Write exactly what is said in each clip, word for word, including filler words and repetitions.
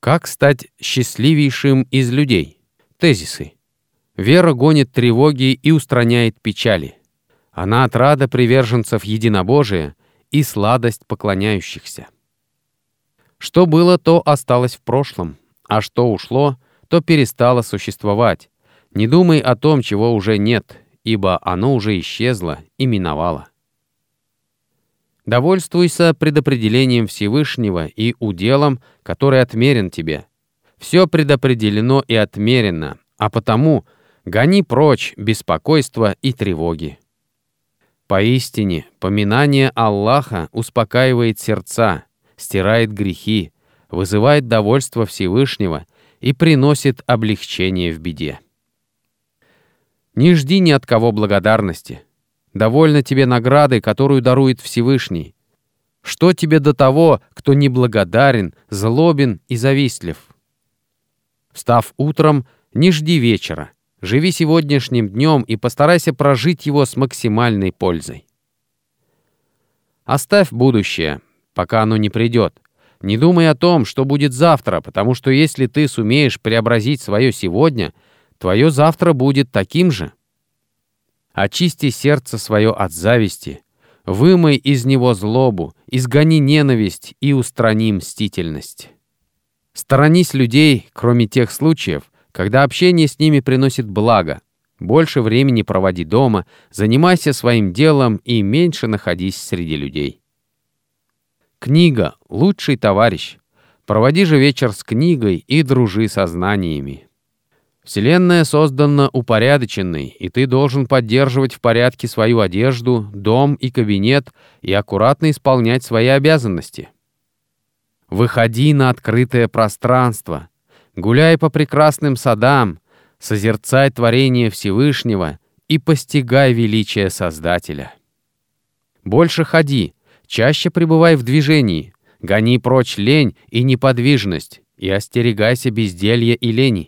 Как стать счастливейшим из людей? Тезисы. Вера гонит тревоги и устраняет печали. Она отрада приверженцев единобожия и сладость поклоняющихся. Что было, то осталось в прошлом, а что ушло, то перестало существовать. Не думай о том, чего уже нет, ибо оно уже исчезло и миновало. Довольствуйся предопределением Всевышнего и уделом, который отмерен тебе. Все предопределено и отмерено, а потому гони прочь беспокойство и тревоги. Поистине, поминание Аллаха успокаивает сердца, стирает грехи, вызывает довольство Всевышнего и приносит облегчение в беде. Не жди ни от кого благодарности. Довольно тебе награды, которую дарует Всевышний. Что тебе до того, кто неблагодарен, злобен и завистлив? Встав утром, не жди вечера. Живи сегодняшним днем и постарайся прожить его с максимальной пользой. Оставь будущее, пока оно не придет. Не думай о том, что будет завтра, потому что если ты сумеешь преобразить свое сегодня, твое завтра будет таким же. Очисти сердце свое от зависти, вымой из него злобу, изгони ненависть и устрани мстительность. Сторонись людей, кроме тех случаев, когда общение с ними приносит благо. Больше времени проводи дома, занимайся своим делом и меньше находись среди людей. Книга — лучший товарищ. Проводи же вечер с книгой и дружи со знаниями. Вселенная создана упорядоченной, и ты должен поддерживать в порядке свою одежду, дом и кабинет и аккуратно исполнять свои обязанности. Выходи на открытое пространство, гуляй по прекрасным садам, созерцай творение Всевышнего и постигай величие Создателя. Больше ходи, чаще пребывай в движении, гони прочь лень и неподвижность и остерегайся безделья и лени.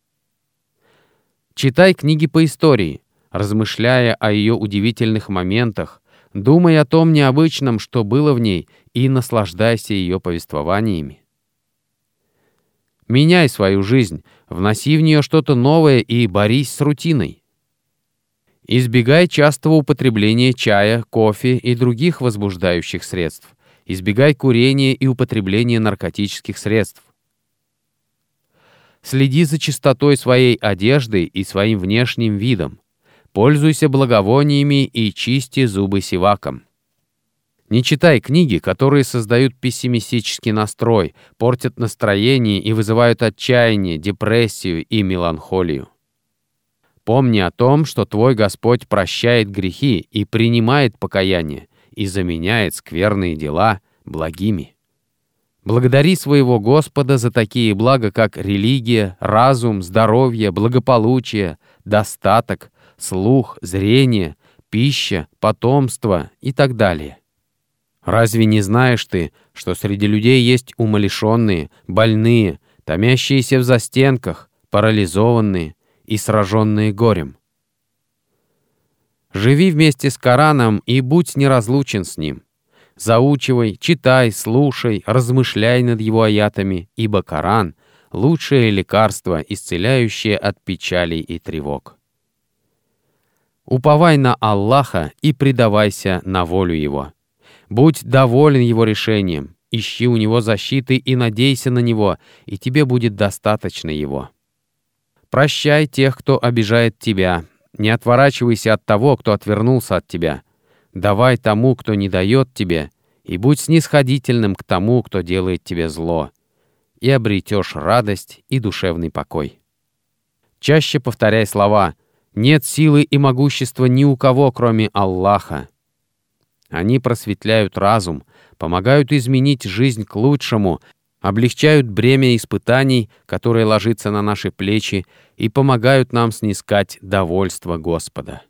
Читай книги по истории, размышляя о ее удивительных моментах, думай о том необычном, что было в ней, и наслаждайся ее повествованиями. Меняй свою жизнь, вноси в нее что-то новое и борись с рутиной. Избегай частого употребления чая, кофе и других возбуждающих средств. Избегай курения и употребления наркотических средств. Следи за чистотой своей одежды и своим внешним видом. Пользуйся благовониями и чисти зубы сиваком. Не читай книги, которые создают пессимистический настрой, портят настроение и вызывают отчаяние, депрессию и меланхолию. Помни о том, что твой Господь прощает грехи и принимает покаяние и заменяет скверные дела благими. Благодари своего Господа за такие блага, как религия, разум, здоровье, благополучие, достаток, слух, зрение, пища, потомство и так далее. Разве не знаешь ты, что среди людей есть умалишенные, больные, томящиеся в застенках, парализованные и сраженные горем? Живи вместе с Кораном и будь неразлучен с ним. Заучивай, читай, слушай, размышляй над его аятами, ибо Коран — лучшее лекарство, исцеляющее от печалей и тревог. Уповай на Аллаха и предавайся на волю Его. Будь доволен Его решением, ищи у Него защиты и надейся на Него, и тебе будет достаточно Его. Прощай тех, кто обижает тебя, не отворачивайся от того, кто отвернулся от тебя. Давай тому, кто не дает тебе, и будь снисходительным к тому, кто делает тебе зло, и обретешь радость и душевный покой. Чаще повторяй слова «Нет силы и могущества ни у кого, кроме Аллаха». Они просветляют разум, помогают изменить жизнь к лучшему, облегчают бремя испытаний, которое ложится на наши плечи, и помогают нам снискать довольство Господа.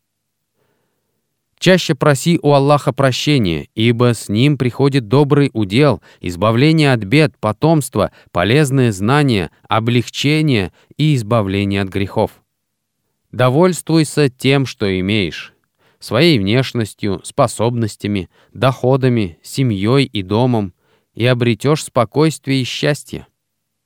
Чаще проси у Аллаха прощения, ибо с Ним приходит добрый удел, избавление от бед, потомство, полезные знания, облегчение и избавление от грехов. Довольствуйся тем, что имеешь, своей внешностью, способностями, доходами, семьей и домом, и обретешь спокойствие и счастье.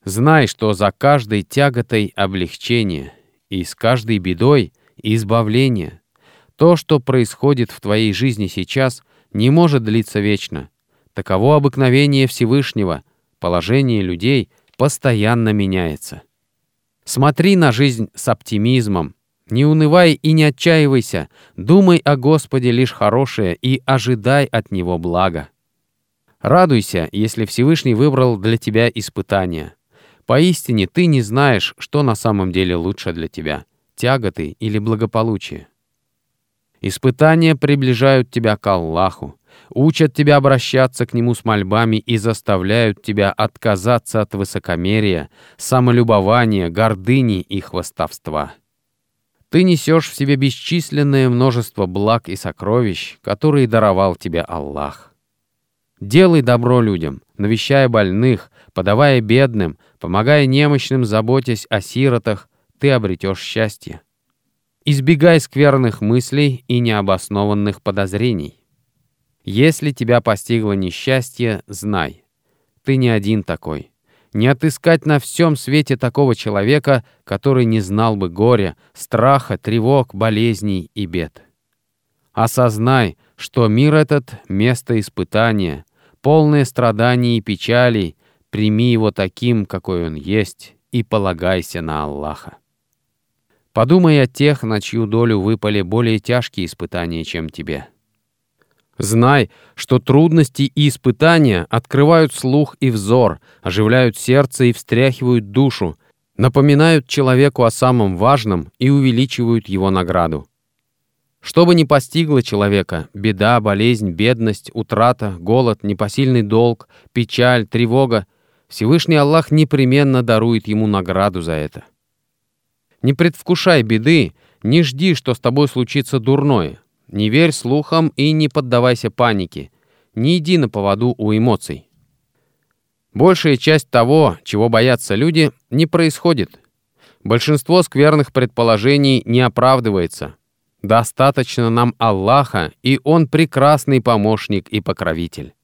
Знай, что за каждой тяготой облегчение, и с каждой бедой избавление. То, что происходит в твоей жизни сейчас, не может длиться вечно. Таково обыкновение Всевышнего, положение людей постоянно меняется. Смотри на жизнь с оптимизмом, не унывай и не отчаивайся, думай о Господе лишь хорошее и ожидай от Него блага. Радуйся, если Всевышний выбрал для тебя испытания. Поистине ты не знаешь, что на самом деле лучше для тебя — тяготы или благополучие. Испытания приближают тебя к Аллаху, учат тебя обращаться к Нему с мольбами и заставляют тебя отказаться от высокомерия, самолюбования, гордыни и хвастовства. Ты несешь в себе бесчисленное множество благ и сокровищ, которые даровал тебе Аллах. Делай добро людям, навещая больных, подавая бедным, помогая немощным, заботясь о сиротах, ты обретешь счастье. Избегай скверных мыслей и необоснованных подозрений. Если тебя постигло несчастье, знай, ты не один такой. Не отыскать на всем свете такого человека, который не знал бы горя, страха, тревог, болезней и бед. Осознай, что мир этот — место испытания, полное страданий и печалей, прими его таким, какой он есть, и полагайся на Аллаха. Подумай о тех, на чью долю выпали более тяжкие испытания, чем тебе. Знай, что трудности и испытания открывают слух и взор, оживляют сердце и встряхивают душу, напоминают человеку о самом важном и увеличивают его награду. Что бы ни постигло человека — беда, болезнь, бедность, утрата, голод, непосильный долг, печаль, тревога — Всевышний Аллах непременно дарует ему награду за это. Не предвкушай беды, не жди, что с тобой случится дурное. Не верь слухам и не поддавайся панике. Не иди на поводу у эмоций. Большая часть того, чего боятся люди, не происходит. Большинство скверных предположений не оправдывается. Достаточно нам Аллаха, и Он прекрасный помощник и покровитель.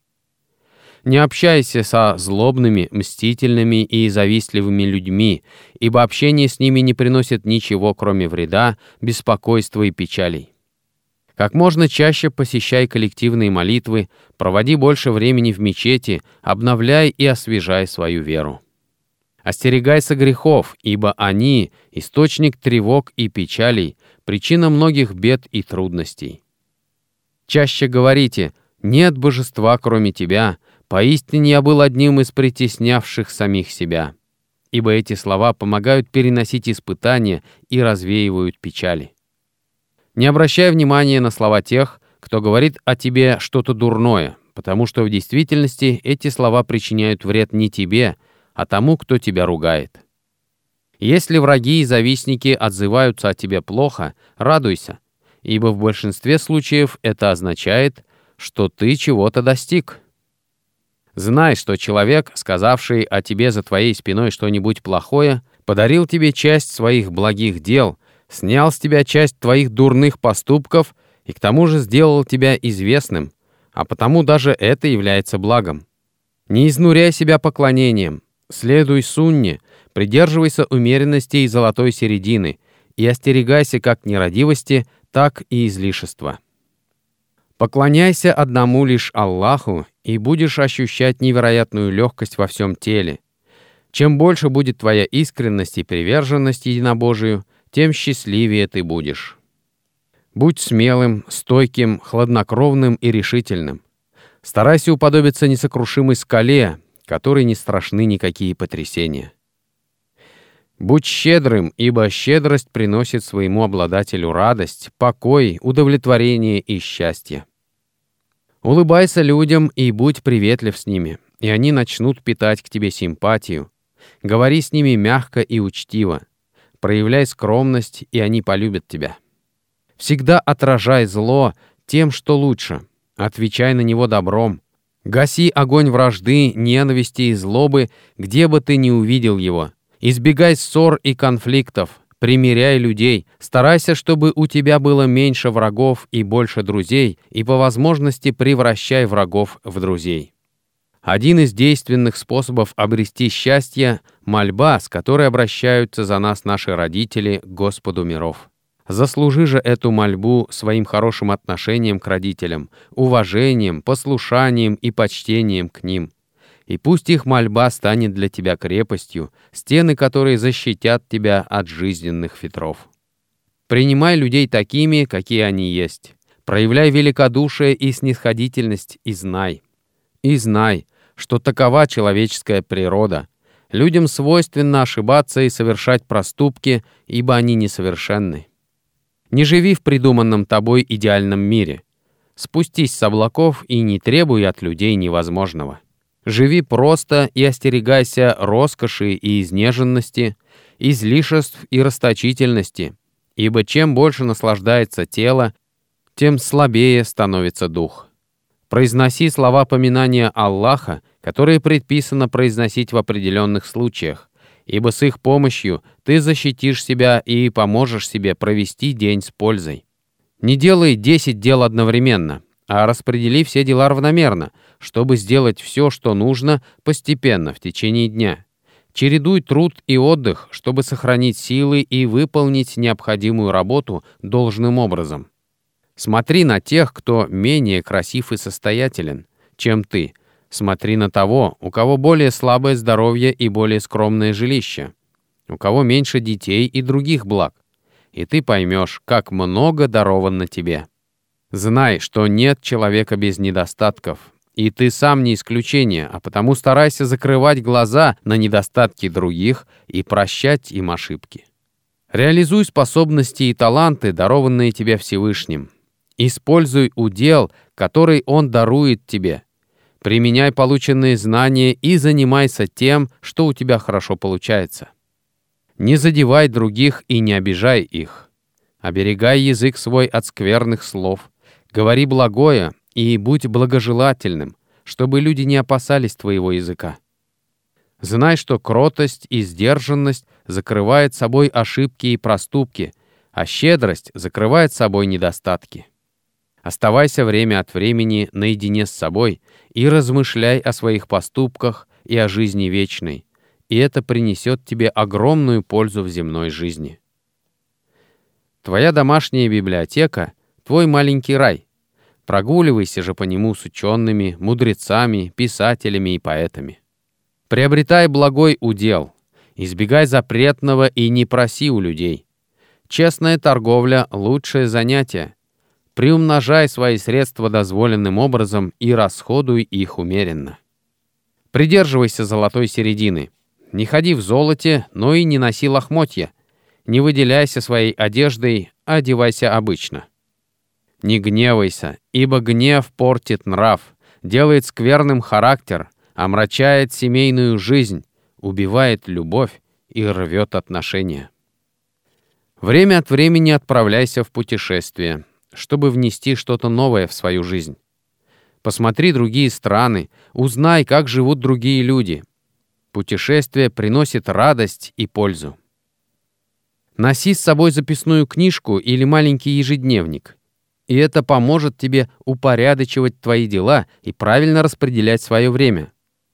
Не общайся со злобными, мстительными и завистливыми людьми, ибо общение с ними не приносит ничего, кроме вреда, беспокойства и печалей. Как можно чаще посещай коллективные молитвы, проводи больше времени в мечети, обновляй и освежай свою веру. Остерегайся грехов, ибо они — источник тревог и печалей, причина многих бед и трудностей. Чаще говорите: «Нет божества, кроме тебя, поистине я был одним из притеснявших самих себя», ибо эти слова помогают переносить испытания и развеивают печали. Не обращай внимания на слова тех, кто говорит о тебе что-то дурное, потому что в действительности эти слова причиняют вред не тебе, а тому, кто тебя ругает. Если враги и завистники отзываются о тебе плохо, радуйся, ибо в большинстве случаев это означает, что ты чего-то достиг. Знай, что человек, сказавший о тебе за твоей спиной что-нибудь плохое, подарил тебе часть своих благих дел, снял с тебя часть твоих дурных поступков и к тому же сделал тебя известным, а потому даже это является благом. Не изнуряй себя поклонением, следуй сунне, придерживайся умеренности и золотой середины и остерегайся как нерадивости, так и излишества. Поклоняйся одному лишь Аллаху, и будешь ощущать невероятную легкость во всем теле. Чем больше будет твоя искренность и приверженность единобожию, тем счастливее ты будешь. Будь смелым, стойким, хладнокровным и решительным. Старайся уподобиться несокрушимой скале, которой не страшны никакие потрясения. Будь щедрым, ибо щедрость приносит своему обладателю радость, покой, удовлетворение и счастье. Улыбайся людям и будь приветлив с ними, и они начнут питать к тебе симпатию. Говори с ними мягко и учтиво. Проявляй скромность, и они полюбят тебя. Всегда отражай зло тем, что лучше. Отвечай на него добром. Гаси огонь вражды, ненависти и злобы, где бы ты ни увидел его. Избегай ссор и конфликтов. Примиряй людей. Старайся, чтобы у тебя было меньше врагов и больше друзей, и по возможности превращай врагов в друзей. Один из действенных способов обрести счастье — мольба, с которой обращаются за нас наши родители к Господу миров. Заслужи же эту мольбу своим хорошим отношением к родителям, уважением, послушанием и почтением к ним. И пусть их мольба станет для тебя крепостью, стены которой защитят тебя от жизненных ветров. Принимай людей такими, какие они есть. Проявляй великодушие и снисходительность, и знай. И знай, что такова человеческая природа. Людям свойственно ошибаться и совершать проступки, ибо они несовершенны. Не живи в придуманном тобой идеальном мире. Спустись с облаков и не требуй от людей невозможного. Живи просто и остерегайся роскоши и изнеженности, излишеств и расточительности, ибо чем больше наслаждается тело, тем слабее становится дух. Произноси слова поминания Аллаха, которые предписано произносить в определенных случаях, ибо с их помощью ты защитишь себя и поможешь себе провести день с пользой. Не делай десять дел одновременно, а распредели все дела равномерно, чтобы сделать все, что нужно, постепенно в течение дня. Чередуй труд и отдых, чтобы сохранить силы и выполнить необходимую работу должным образом. Смотри на тех, кто менее красив и состоятелен, чем ты. Смотри на того, у кого более слабое здоровье и более скромное жилище, у кого меньше детей и других благ. И ты поймешь, как много даровано тебе. Знай, что нет человека без недостатков, и ты сам не исключение, а потому старайся закрывать глаза на недостатки других и прощать им ошибки. Реализуй способности и таланты, дарованные тебе Всевышним. Используй удел, который Он дарует тебе. Применяй полученные знания и занимайся тем, что у тебя хорошо получается. Не задевай других и не обижай их. Оберегай язык свой от скверных слов. Говори благое и будь благожелательным, чтобы люди не опасались твоего языка. Знай, что кротость и сдержанность закрывает собой ошибки и проступки, а щедрость закрывает собой недостатки. Оставайся время от времени наедине с собой и размышляй о своих поступках и о жизни вечной, и это принесет тебе огромную пользу в земной жизни. Твоя домашняя библиотека — твой маленький рай. Прогуливайся же по нему с учеными, мудрецами, писателями и поэтами. Приобретай благой удел, избегай запретного и не проси у людей. Честная торговля — лучшее занятие. Приумножай свои средства дозволенным образом и расходуй их умеренно. Придерживайся золотой середины. Не ходи в золоте, но и не носи лохмотья. Не выделяйся своей одеждой, а одевайся обычно. Не гневайся, ибо гнев портит нрав, делает скверным характер, омрачает семейную жизнь, убивает любовь и рвет отношения. Время от времени отправляйся в путешествие, чтобы внести что-то новое в свою жизнь. Посмотри другие страны, узнай, как живут другие люди. Путешествие приносит радость и пользу. Носи с собой записную книжку или маленький ежедневник, и это поможет тебе упорядочивать твои дела и правильно распределять свое время.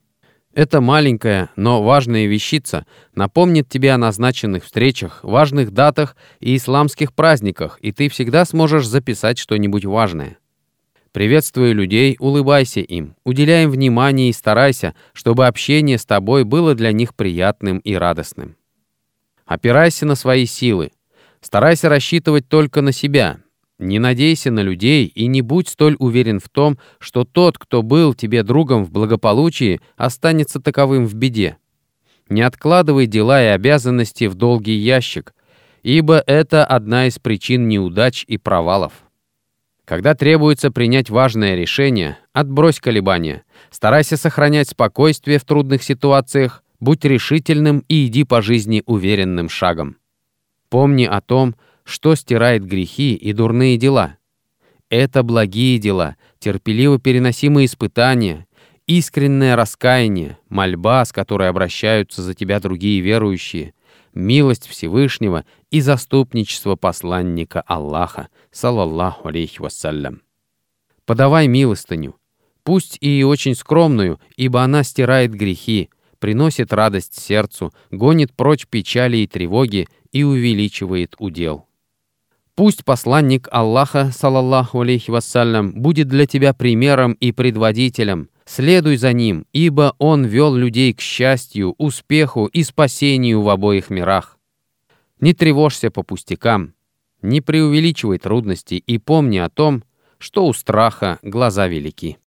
Эта маленькая, но важная вещица напомнит тебе о назначенных встречах, важных датах и исламских праздниках, и ты всегда сможешь записать что-нибудь важное. Приветствуя людей, улыбайся им, уделяй им внимание и старайся, чтобы общение с тобой было для них приятным и радостным. Опирайся на свои силы. Старайся рассчитывать только на себя. Не надейся на людей и не будь столь уверен в том, что тот, кто был тебе другом в благополучии, останется таковым в беде. Не откладывай дела и обязанности в долгий ящик, ибо это одна из причин неудач и провалов. Когда требуется принять важное решение, отбрось колебания. Старайся сохранять спокойствие в трудных ситуациях, будь решительным и иди по жизни уверенным шагом. Помни о том, что стирает грехи и дурные дела. Это благие дела, терпеливо переносимые испытания, искреннее раскаяние, мольба, с которой обращаются за тебя другие верующие, милость Всевышнего и заступничество посланника Аллаха, саллаллаху алейхи вассалям. Подавай милостыню. пусть и очень скромную, ибо она стирает грехи, приносит радость сердцу, гонит прочь печали и тревоги и увеличивает удел. Пусть посланник Аллаха, салаллаху алейхи вассалям, будет для тебя примером и предводителем. Следуй за ним, ибо он вел людей к счастью, успеху и спасению в обоих мирах. Не тревожься по пустякам, не преувеличивай трудности и помни о том, что у страха глаза велики.